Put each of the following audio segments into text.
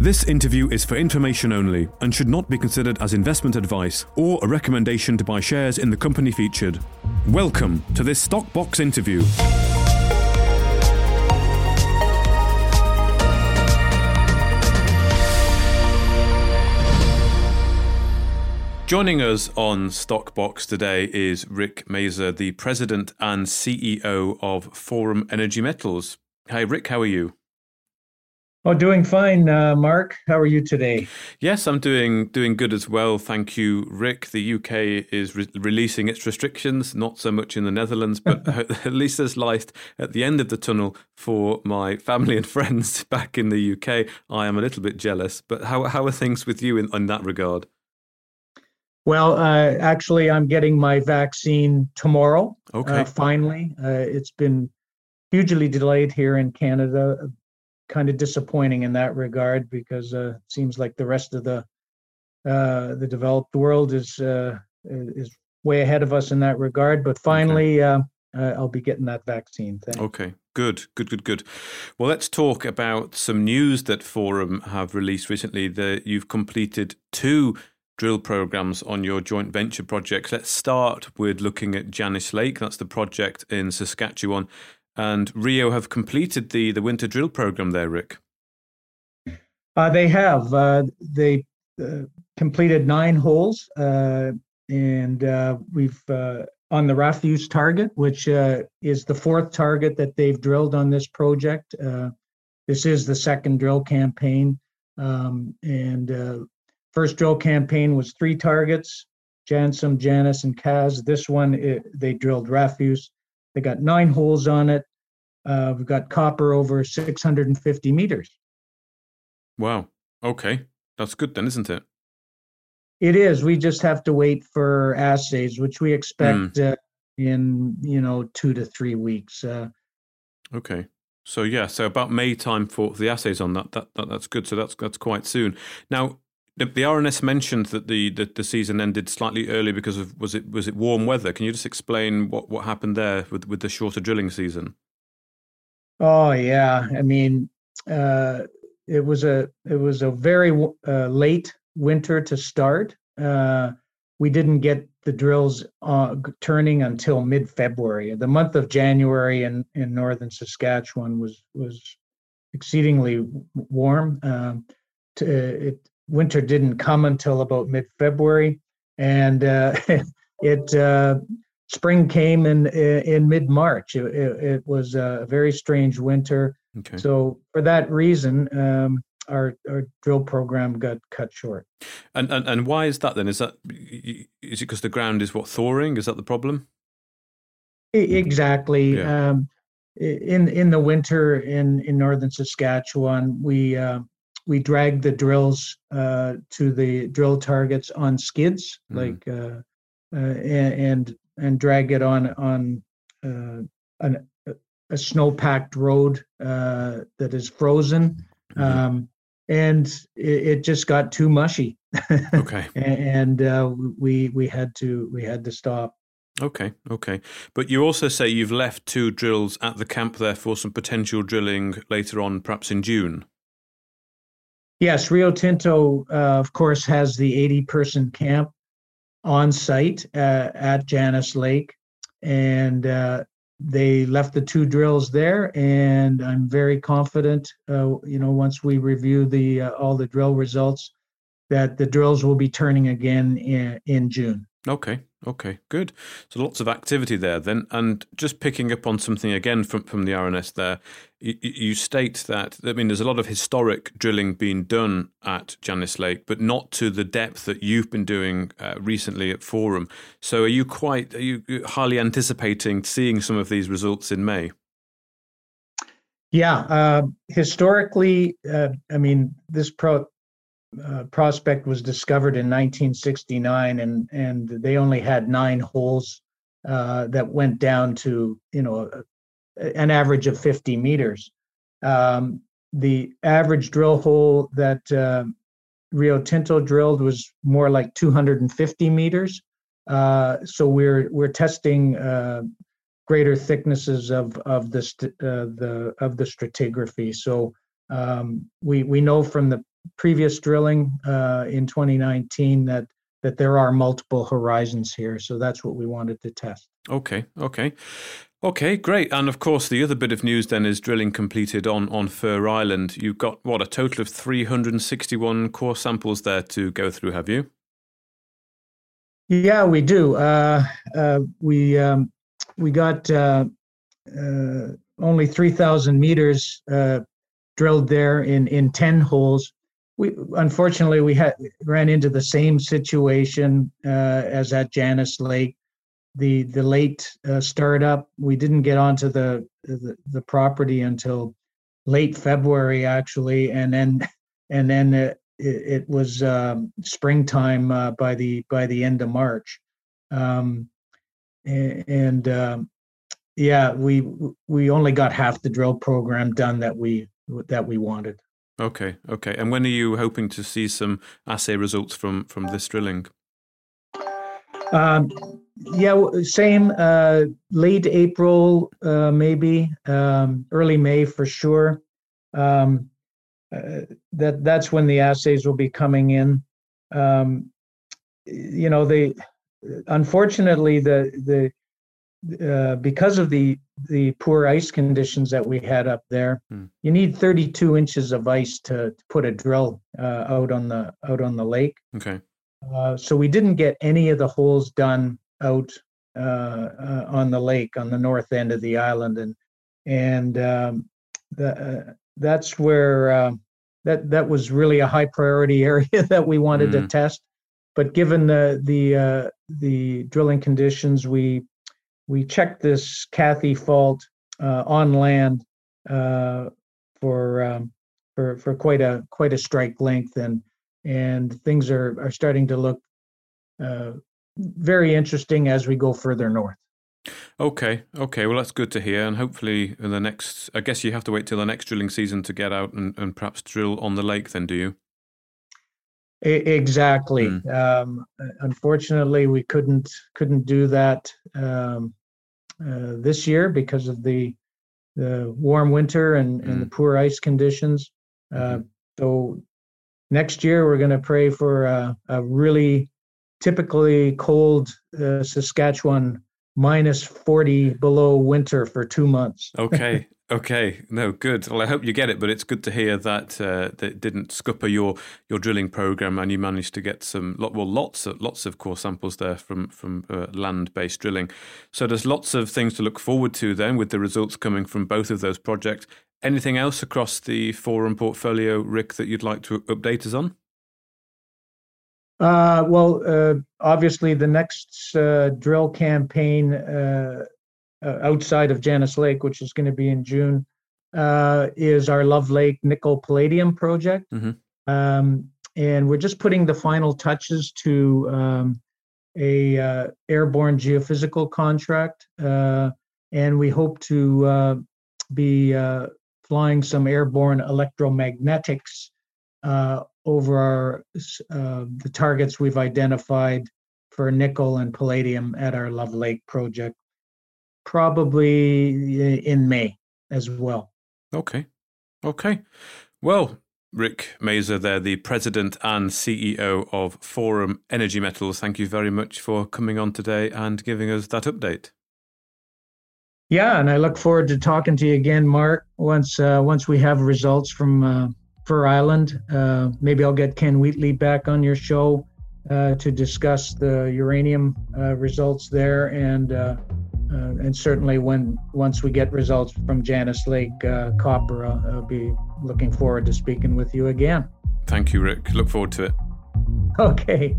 This interview is for information only and should not be considered as investment advice or a recommendation to buy shares in the company featured. Welcome to this Stockbox interview. Joining us on Stockbox today is Rick Maser, the President and CEO of Forum Energy Metals. Hi Rick, how are you? Oh, doing fine, Mark. How are you today? Yes, I'm doing good as well. Thank you, Rick. The UK is releasing its restrictions, not so much in the Netherlands, but at least there's light at the end of the tunnel for my family and friends back in the UK. I am a little bit jealous, but how are things with you in that regard? Well, actually, I'm getting my vaccine tomorrow. Okay. Finally, it's been hugely delayed here in Canada. Kind of disappointing in that regard because it seems like the rest of the developed world is way ahead of us in that regard. But finally, I'll be getting that vaccine. Thanks. Okay, good. Well, let's talk about some news that Forum have released recently. You've completed 2 drill programs on your joint venture projects. Let's start with looking at Janice Lake. That's the project in Saskatchewan. And Rio have completed the winter drill program there, Rick. They have. They completed 9 holes, and we've on the Refuse target, which is the 4th target that they've drilled on this project. This is the 2nd drill campaign, and first drill campaign was 3 targets: Jansom, Janice, and Kaz. This one, they drilled Refuse. They got 9 holes on it. We've got copper over 650 meters. Wow. Okay. That's good then, isn't it? It is. We just have to wait for assays, which we expect in 2 to 3 weeks. Okay. So about May time for the assays on that. That's good. So that's quite soon. Now, the RNS mentioned that the season ended slightly early because of was it warm weather? Can you just explain what happened there with the shorter drilling season? Oh yeah, I mean, it was a very late winter to start. We didn't get the drills turning until mid-February. The month of January in northern Saskatchewan was exceedingly warm. Winter didn't come until about mid-February, and spring came in mid-March. It was a very strange winter. Okay. So for that reason, our drill program got cut short. And why is that then? Is it because the ground is thawing? Is that the problem? Exactly. Yeah. In the winter in northern Saskatchewan, we drag the drills to the drill targets on skids, and drag it on a snow-packed road that is frozen, and it just got too mushy. Okay. And we had to stop. Okay. But you also say you've left 2 drills at the camp there for some potential drilling later on, perhaps in June. Yes, Rio Tinto, of course, has the 80-person camp on site at Janice Lake, and they left the 2 drills there. And I'm very confident, once we review all the drill results, that the drills will be turning again in June. Okay, good. So lots of activity there then. And just picking up on something again from the RNS there, you state that, there's a lot of historic drilling being done at Janice Lake, but not to the depth that you've been doing recently at Forum. So are you highly anticipating seeing some of these results in May? Yeah, historically, this prospect was discovered in 1969, and they only had 9 holes that went down to an average of 50 meters. The average drill hole that Rio Tinto drilled was more like 250 meters. So we're testing greater thicknesses of the stratigraphy. So we know from previous drilling in 2019 that there are multiple horizons here. So that's what we wanted to test. Okay, great. And of course, the other bit of news then is drilling completed on Fur Island. You've got, a total of 361 core samples there to go through, have you? Yeah, we do. We got only 3,000 meters drilled there in 10 holes. Unfortunately, we ran into the same situation as at Janus Lake. The late startup, we didn't get onto the property until late February, actually, and then it was springtime by the end of March, we only got half the drill program done that we wanted. Okay. And when are you hoping to see some assay results from this drilling? Same. Late April, maybe early May for sure. That's when the assays will be coming in. Unfortunately, because of the poor ice conditions that we had up there, you need 32 inches of ice to put a drill out on the lake. Okay. So we didn't get any of the holes done out on the lake on the north end of the island, and that's where that was really a high priority area that we wanted to test. But given the drilling conditions, we checked this Cathy fault on land for quite a strike length, and things are starting to look very interesting as we go further north. Okay. Well, that's good to hear. And hopefully in the next, I guess you have to wait till the next drilling season to get out and perhaps drill on the lake then, do you? Exactly. Unfortunately, we couldn't do that this year because of the warm winter and the poor ice conditions. So next year, we're going to pray for a really typically cold Saskatchewan -40 below winter for 2 months. Okay. No, good. Well, I hope you get it, but it's good to hear that that didn't scupper your drilling program, and you managed to get lots of core samples there from land-based drilling. So there's lots of things to look forward to then with the results coming from both of those projects. Anything else across the Forum portfolio, Rick, that you'd like to update us on? Obviously the next drill campaign outside of Janus Lake, which is going to be in June, is our Love Lake Nickel Palladium project. And we're just putting the final touches to a airborne geophysical contract. And we hope to be flying some airborne electromagnetics over the targets we've identified for nickel and palladium at our Love Lake project, probably in May as well. Okay. Well, Rick Mazur there, the President and CEO of Forum Energy Metals, thank you very much for coming on today and giving us that update. Yeah, and I look forward to talking to you again, Mark, once we have results from Fur Island. Maybe I'll get Ken Wheatley back on your show to discuss the uranium results there, and certainly once we get results from Janus Lake copper, I'll be looking forward to speaking with you again. Thank you, Rick. Look forward to it. Okay.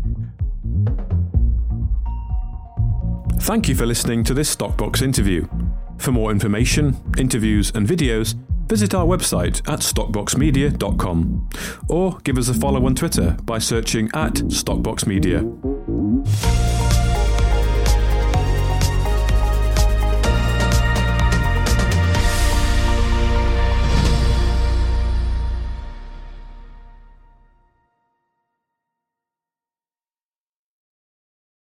Thank you for listening to this Stockbox interview. For more information, interviews and videos, visit our website at stockboxmedia.com or give us a follow on Twitter by searching @StockboxMedia.